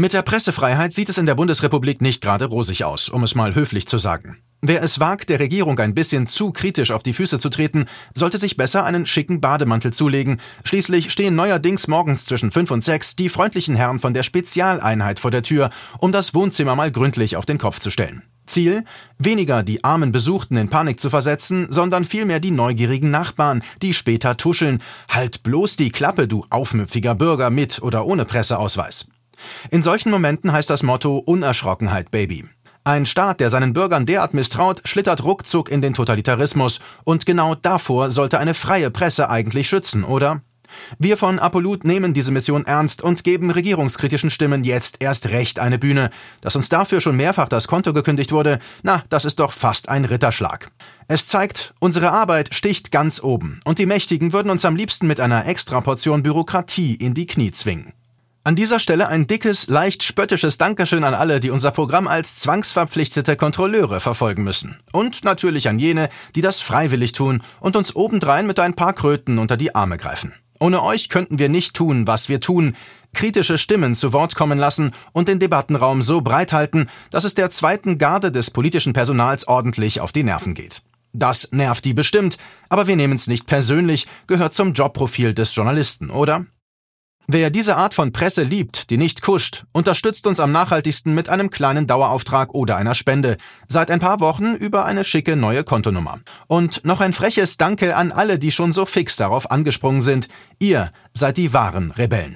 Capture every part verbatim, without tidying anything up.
Mit der Pressefreiheit sieht es in der Bundesrepublik nicht gerade rosig aus, um es mal höflich zu sagen. Wer es wagt, der Regierung ein bisschen zu kritisch auf die Füße zu treten, sollte sich besser einen schicken Bademantel zulegen. Schließlich stehen neuerdings morgens zwischen fünf und sechs die freundlichen Herren von der Spezialeinheit vor der Tür, um das Wohnzimmer mal gründlich auf den Kopf zu stellen. Ziel? Weniger die armen Besuchten in Panik zu versetzen, sondern vielmehr die neugierigen Nachbarn, die später tuscheln. Halt bloß die Klappe, du aufmüpfiger Bürger, mit oder ohne Presseausweis. In solchen Momenten heißt das Motto Unerschrockenheit, Baby. Ein Staat, der seinen Bürgern derart misstraut, schlittert ruckzuck in den Totalitarismus. Und genau davor sollte eine freie Presse eigentlich schützen, oder? Wir von Apollut nehmen diese Mission ernst und geben regierungskritischen Stimmen jetzt erst recht eine Bühne. Dass uns dafür schon mehrfach das Konto gekündigt wurde, na, das ist doch fast ein Ritterschlag. Es zeigt, unsere Arbeit sticht ganz oben und die Mächtigen würden uns am liebsten mit einer Extraportion Bürokratie in die Knie zwingen. An dieser Stelle ein dickes, leicht spöttisches Dankeschön an alle, die unser Programm als zwangsverpflichtete Kontrolleure verfolgen müssen. Und natürlich an jene, die das freiwillig tun und uns obendrein mit ein paar Kröten unter die Arme greifen. Ohne euch könnten wir nicht tun, was wir tun, kritische Stimmen zu Wort kommen lassen und den Debattenraum so breit halten, dass es der zweiten Garde des politischen Personals ordentlich auf die Nerven geht. Das nervt die bestimmt, aber wir nehmen es nicht persönlich, gehört zum Jobprofil des Journalisten, oder? Wer diese Art von Presse liebt, die nicht kuscht, unterstützt uns am nachhaltigsten mit einem kleinen Dauerauftrag oder einer Spende. Seit ein paar Wochen über eine schicke neue Kontonummer. Und noch ein freches Danke an alle, die schon so fix darauf angesprungen sind. Ihr seid die wahren Rebellen.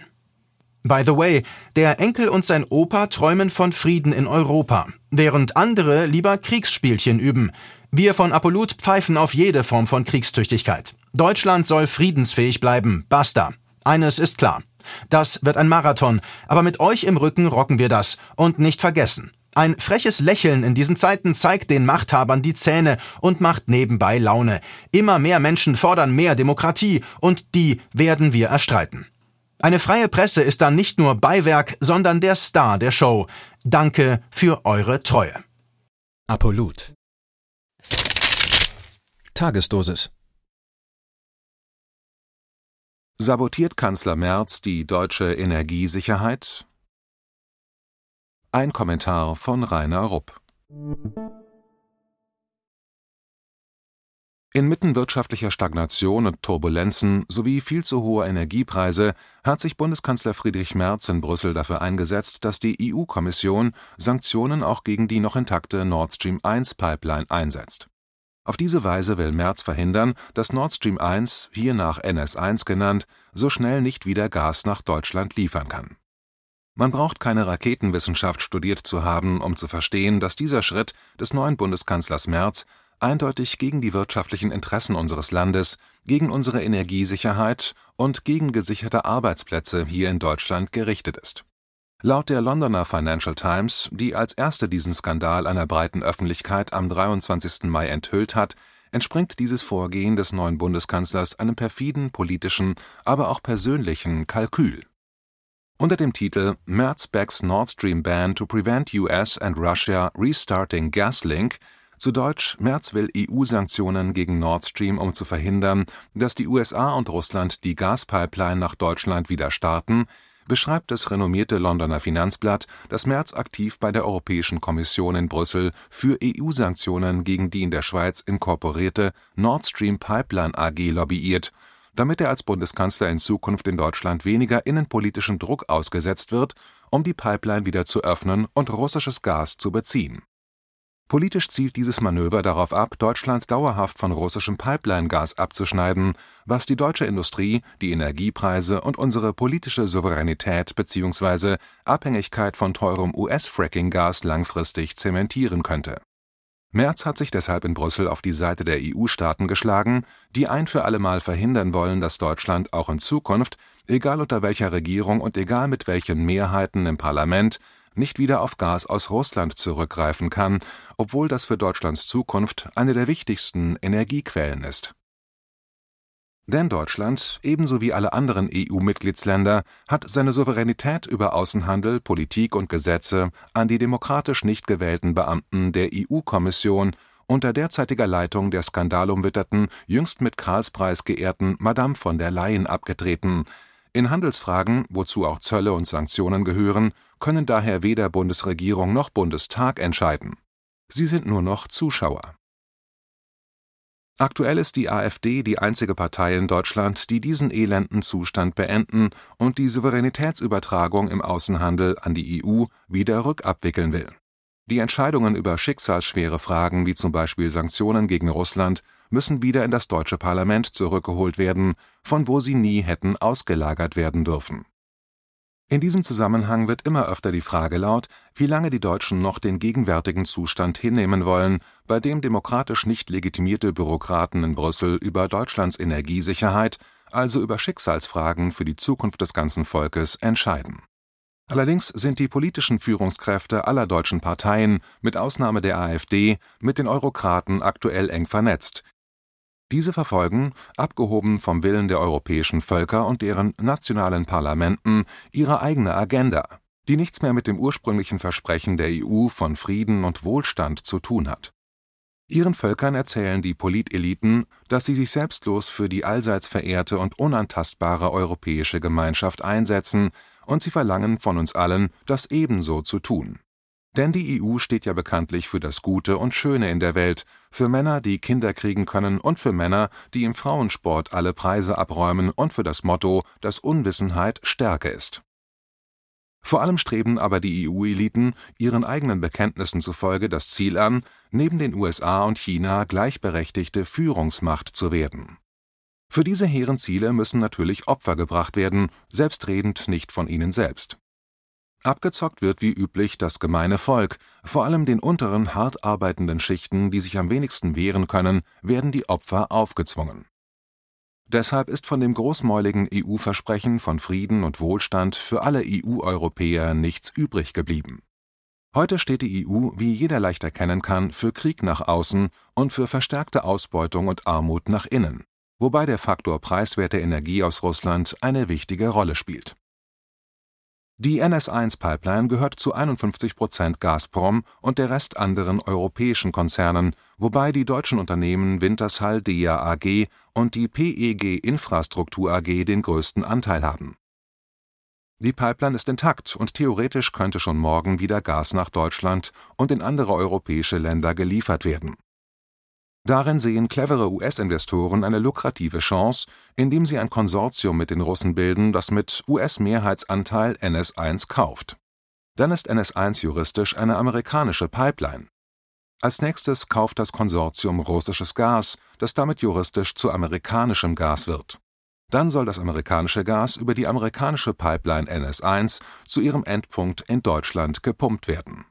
By the way, der Enkel und sein Opa träumen von Frieden in Europa, während andere lieber Kriegsspielchen üben. Wir von Apollut pfeifen auf jede Form von Kriegstüchtigkeit. Deutschland soll friedensfähig bleiben. Basta. Eines ist klar. Das wird ein Marathon, aber mit euch im Rücken rocken wir das. Und nicht vergessen, ein freches Lächeln in diesen Zeiten zeigt den Machthabern die Zähne und macht nebenbei Laune. Immer mehr Menschen fordern mehr Demokratie und die werden wir erstreiten. Eine freie Presse ist dann nicht nur Beiwerk, sondern der Star der Show. Danke für eure Treue. Apollut. Tagesdosis. Sabotiert Kanzler Merz die deutsche Energiesicherheit? Ein Kommentar von Rainer Rupp. Inmitten wirtschaftlicher Stagnation und Turbulenzen sowie viel zu hoher Energiepreise hat sich Bundeskanzler Friedrich Merz in Brüssel dafür eingesetzt, dass die E U-Kommission Sanktionen auch gegen die noch intakte Nord Stream eins Pipeline einsetzt. Auf diese Weise will Merz verhindern, dass Nord Stream eins, hier nach N S eins genannt, so schnell nicht wieder Gas nach Deutschland liefern kann. Man braucht keine Raketenwissenschaft studiert zu haben, um zu verstehen, dass dieser Schritt des neuen Bundeskanzlers Merz eindeutig gegen die wirtschaftlichen Interessen unseres Landes, gegen unsere Energiesicherheit und gegen gesicherte Arbeitsplätze hier in Deutschland gerichtet ist. Laut der Londoner Financial Times, die als erste diesen Skandal einer breiten Öffentlichkeit am dreiundzwanzigsten Mai enthüllt hat, entspringt dieses Vorgehen des neuen Bundeskanzlers einem perfiden politischen, aber auch persönlichen Kalkül. Unter dem Titel Merz backs Nord Stream ban to prevent U S and Russia restarting GasLink, zu Deutsch Merz will E U-Sanktionen gegen Nord Stream, um zu verhindern, dass die U S A und Russland die Gaspipeline nach Deutschland wieder starten, beschreibt das renommierte Londoner Finanzblatt, dass Merz aktiv bei der Europäischen Kommission in Brüssel für E U-Sanktionen gegen die in der Schweiz inkorporierte Nord Stream Pipeline A G lobbyiert, damit er als Bundeskanzler in Zukunft in Deutschland weniger innenpolitischem Druck ausgesetzt wird, um die Pipeline wieder zu öffnen und russisches Gas zu beziehen. Politisch zielt dieses Manöver darauf ab, Deutschland dauerhaft von russischem Pipeline-Gas abzuschneiden, was die deutsche Industrie, die Energiepreise und unsere politische Souveränität bzw. Abhängigkeit von teurem U S-Fracking-Gas langfristig zementieren könnte. Merz hat sich deshalb in Brüssel auf die Seite der E U-Staaten geschlagen, die ein für allemal verhindern wollen, dass Deutschland auch in Zukunft, egal unter welcher Regierung und egal mit welchen Mehrheiten im Parlament, nicht wieder auf Gas aus Russland zurückgreifen kann, obwohl das für Deutschlands Zukunft eine der wichtigsten Energiequellen ist. Denn Deutschland, ebenso wie alle anderen E U-Mitgliedsländer, hat seine Souveränität über Außenhandel, Politik und Gesetze an die demokratisch nicht gewählten Beamten der E U-Kommission unter derzeitiger Leitung der skandalumwitterten, jüngst mit Karlspreis geehrten Madame von der Leyen abgetreten, In Handelsfragen, wozu auch Zölle und Sanktionen gehören, können daher weder Bundesregierung noch Bundestag entscheiden. Sie sind nur noch Zuschauer. Aktuell ist die AfD die einzige Partei in Deutschland, die diesen elenden Zustand beenden und die Souveränitätsübertragung im Außenhandel an die E U wieder rückabwickeln will. Die Entscheidungen über schicksalsschwere Fragen wie zum Beispiel Sanktionen gegen Russland müssen wieder in das deutsche Parlament zurückgeholt werden, von wo sie nie hätten ausgelagert werden dürfen. In diesem Zusammenhang wird immer öfter die Frage laut, wie lange die Deutschen noch den gegenwärtigen Zustand hinnehmen wollen, bei dem demokratisch nicht legitimierte Bürokraten in Brüssel über Deutschlands Energiesicherheit, also über Schicksalsfragen für die Zukunft des ganzen Volkes, entscheiden. Allerdings sind die politischen Führungskräfte aller deutschen Parteien, mit Ausnahme der AfD, mit den Eurokraten aktuell eng vernetzt. Diese verfolgen, abgehoben vom Willen der europäischen Völker und deren nationalen Parlamenten, ihre eigene Agenda, die nichts mehr mit dem ursprünglichen Versprechen der E U von Frieden und Wohlstand zu tun hat. Ihren Völkern erzählen die Politeliten, dass sie sich selbstlos für die allseits verehrte und unantastbare europäische Gemeinschaft einsetzen, und sie verlangen von uns allen, das ebenso zu tun. Denn die E U steht ja bekanntlich für das Gute und Schöne in der Welt, für Männer, die Kinder kriegen können, und für Männer, die im Frauensport alle Preise abräumen, und für das Motto, dass Unwissenheit Stärke ist. Vor allem streben aber die E U-Eliten ihren eigenen Bekenntnissen zufolge das Ziel an, neben den U S A und China gleichberechtigte Führungsmacht zu werden. Für diese hehren Ziele müssen natürlich Opfer gebracht werden, selbstredend nicht von ihnen selbst. Abgezockt wird wie üblich das gemeine Volk, vor allem den unteren, hart arbeitenden Schichten, die sich am wenigsten wehren können, werden die Opfer aufgezwungen. Deshalb ist von dem großmäuligen E U-Versprechen von Frieden und Wohlstand für alle E U-Europäer nichts übrig geblieben. Heute steht die E U, wie jeder leicht erkennen kann, für Krieg nach außen und für verstärkte Ausbeutung und Armut nach innen, wobei der Faktor preiswerte Energie aus Russland eine wichtige Rolle spielt. Die N S eins Pipeline gehört zu einundfünfzig Prozent Gazprom und der Rest anderen europäischen Konzernen, wobei die deutschen Unternehmen Wintershall Dea A G und die P E G Infrastruktur A G den größten Anteil haben. Die Pipeline ist intakt und theoretisch könnte schon morgen wieder Gas nach Deutschland und in andere europäische Länder geliefert werden. Darin sehen clevere U S-Investoren eine lukrative Chance, indem sie ein Konsortium mit den Russen bilden, das mit U S-Mehrheitsanteil N S eins kauft. Dann ist N S eins juristisch eine amerikanische Pipeline. Als nächstes kauft das Konsortium russisches Gas, das damit juristisch zu amerikanischem Gas wird. Dann soll das amerikanische Gas über die amerikanische Pipeline N S eins zu ihrem Endpunkt in Deutschland gepumpt werden.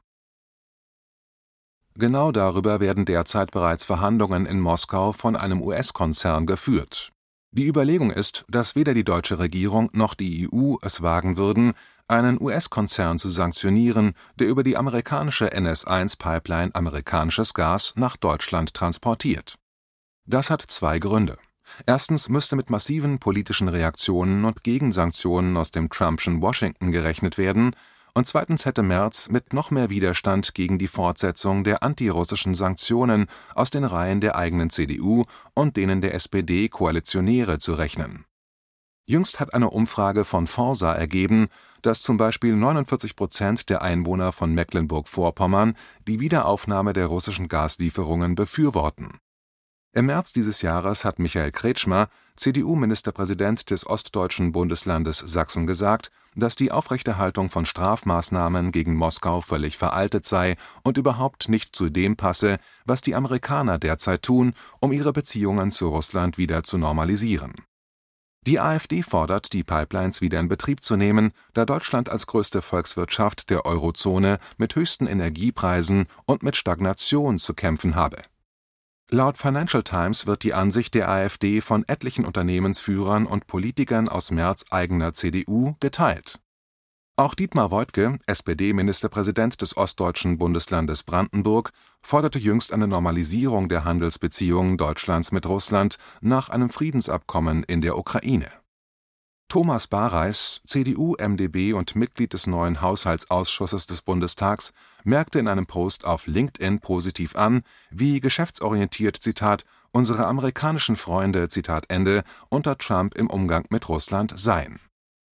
Genau darüber werden derzeit bereits Verhandlungen in Moskau von einem U S-Konzern geführt. Die Überlegung ist, dass weder die deutsche Regierung noch die E U es wagen würden, einen U S-Konzern zu sanktionieren, der über die amerikanische N S eins Pipeline amerikanisches Gas nach Deutschland transportiert. Das hat zwei Gründe. Erstens müsste mit massiven politischen Reaktionen und Gegensanktionen aus dem Trumpschen Washington gerechnet werden, und zweitens hätte Merz mit noch mehr Widerstand gegen die Fortsetzung der antirussischen Sanktionen aus den Reihen der eigenen C D U und denen der S P D-Koalitionäre zu rechnen. Jüngst hat eine Umfrage von Forsa ergeben, dass zum Beispiel neunundvierzig Prozent der Einwohner von Mecklenburg-Vorpommern die Wiederaufnahme der russischen Gaslieferungen befürworten. Im März dieses Jahres hat Michael Kretschmer, C D U-Ministerpräsident des ostdeutschen Bundeslandes Sachsen, gesagt, dass die Aufrechterhaltung von Strafmaßnahmen gegen Moskau völlig veraltet sei und überhaupt nicht zu dem passe, was die Amerikaner derzeit tun, um ihre Beziehungen zu Russland wieder zu normalisieren. Die AfD fordert, die Pipelines wieder in Betrieb zu nehmen, da Deutschland als größte Volkswirtschaft der Eurozone mit höchsten Energiepreisen und mit Stagnation zu kämpfen habe. Laut Financial Times wird die Ansicht der AfD von etlichen Unternehmensführern und Politikern aus Merz' eigener C D U geteilt. Auch Dietmar Woidke, S P D-Ministerpräsident des ostdeutschen Bundeslandes Brandenburg, forderte jüngst eine Normalisierung der Handelsbeziehungen Deutschlands mit Russland nach einem Friedensabkommen in der Ukraine. Thomas Bareis, C D U, M d B und Mitglied des neuen Haushaltsausschusses des Bundestags, merkte in einem Post auf LinkedIn positiv an, wie geschäftsorientiert, Zitat, unsere amerikanischen Freunde, Zitat Ende, unter Trump im Umgang mit Russland seien.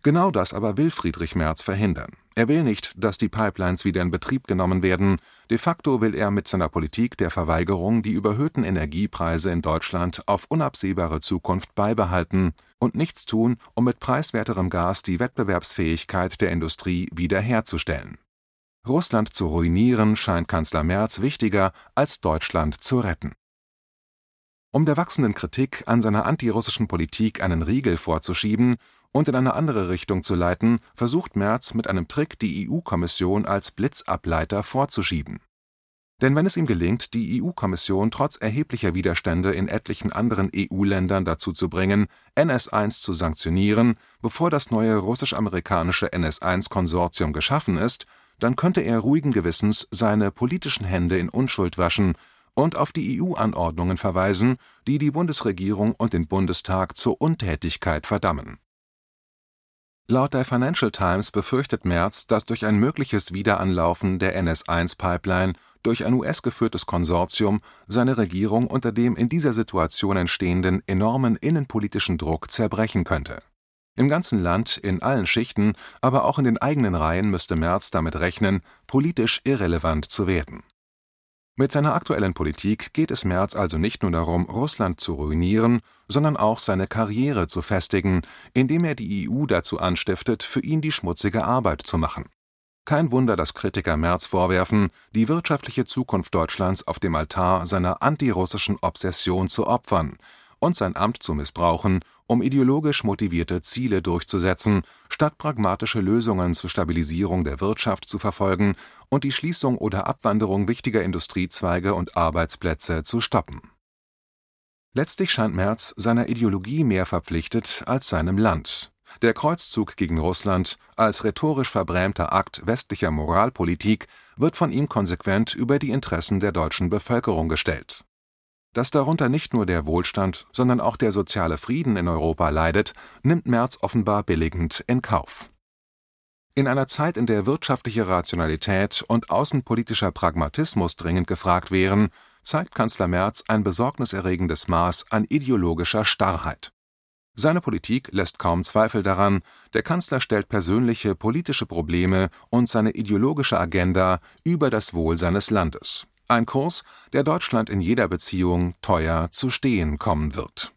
Genau das aber will Friedrich Merz verhindern. Er will nicht, dass die Pipelines wieder in Betrieb genommen werden. De facto will er mit seiner Politik der Verweigerung die überhöhten Energiepreise in Deutschland auf unabsehbare Zukunft beibehalten und nichts tun, um mit preiswerterem Gas die Wettbewerbsfähigkeit der Industrie wiederherzustellen. Russland zu ruinieren scheint Kanzler Merz wichtiger, als Deutschland zu retten. Um der wachsenden Kritik an seiner antirussischen Politik einen Riegel vorzuschieben und in eine andere Richtung zu leiten, versucht Merz mit einem Trick, die E U-Kommission als Blitzableiter vorzuschieben. Denn wenn es ihm gelingt, die E U-Kommission trotz erheblicher Widerstände in etlichen anderen E U-Ländern dazu zu bringen, N S eins zu sanktionieren, bevor das neue russisch-amerikanische N S eins Konsortium geschaffen ist, dann könnte er ruhigen Gewissens seine politischen Hände in Unschuld waschen und auf die E U-Anordnungen verweisen, die die Bundesregierung und den Bundestag zur Untätigkeit verdammen. Laut der Financial Times befürchtet Merz, dass durch ein mögliches Wiederanlaufen der N S eins Pipeline durch ein U S-geführtes Konsortium seine Regierung unter dem in dieser Situation entstehenden enormen innenpolitischen Druck zerbrechen könnte. Im ganzen Land, in allen Schichten, aber auch in den eigenen Reihen müsste Merz damit rechnen, politisch irrelevant zu werden. Mit seiner aktuellen Politik geht es Merz also nicht nur darum, Russland zu ruinieren, sondern auch seine Karriere zu festigen, indem er die E U dazu anstiftet, für ihn die schmutzige Arbeit zu machen. Kein Wunder, dass Kritiker Merz vorwerfen, die wirtschaftliche Zukunft Deutschlands auf dem Altar seiner antirussischen Obsession zu opfern und sein Amt zu missbrauchen, um ideologisch motivierte Ziele durchzusetzen, statt pragmatische Lösungen zur Stabilisierung der Wirtschaft zu verfolgen und die Schließung oder Abwanderung wichtiger Industriezweige und Arbeitsplätze zu stoppen. Letztlich scheint Merz seiner Ideologie mehr verpflichtet als seinem Land. Der Kreuzzug gegen Russland als rhetorisch verbrämter Akt westlicher Moralpolitik wird von ihm konsequent über die Interessen der deutschen Bevölkerung gestellt. Dass darunter nicht nur der Wohlstand, sondern auch der soziale Frieden in Europa leidet, nimmt Merz offenbar billigend in Kauf. In einer Zeit, in der wirtschaftliche Rationalität und außenpolitischer Pragmatismus dringend gefragt wären, zeigt Kanzler Merz ein besorgniserregendes Maß an ideologischer Starrheit. Seine Politik lässt kaum Zweifel daran, der Kanzler stellt persönliche politische Probleme und seine ideologische Agenda über das Wohl seines Landes. Ein Kurs, der Deutschland in jeder Beziehung teuer zu stehen kommen wird.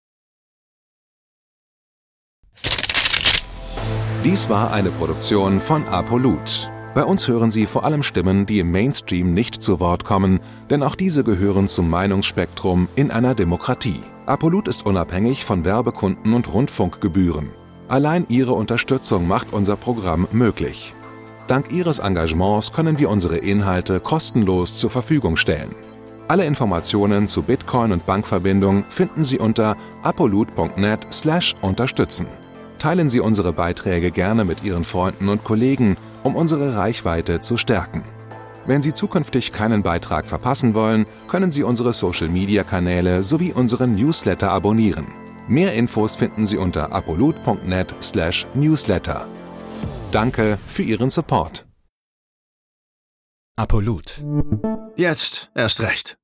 Dies war eine Produktion von Apolut. Bei uns hören Sie vor allem Stimmen, die im Mainstream nicht zu Wort kommen, denn auch diese gehören zum Meinungsspektrum in einer Demokratie. Apolut ist unabhängig von Werbekunden und Rundfunkgebühren. Allein Ihre Unterstützung macht unser Programm möglich. Dank Ihres Engagements können wir unsere Inhalte kostenlos zur Verfügung stellen. Alle Informationen zu Bitcoin und Bankverbindung finden Sie unter apolut punkt net slash unterstützen. Teilen Sie unsere Beiträge gerne mit Ihren Freunden und Kollegen, um unsere Reichweite zu stärken. Wenn Sie zukünftig keinen Beitrag verpassen wollen, können Sie unsere Social-Media-Kanäle sowie unseren Newsletter abonnieren. Mehr Infos finden Sie unter apolut punkt net slash newsletter. Danke für Ihren Support. Apolut. Jetzt erst recht.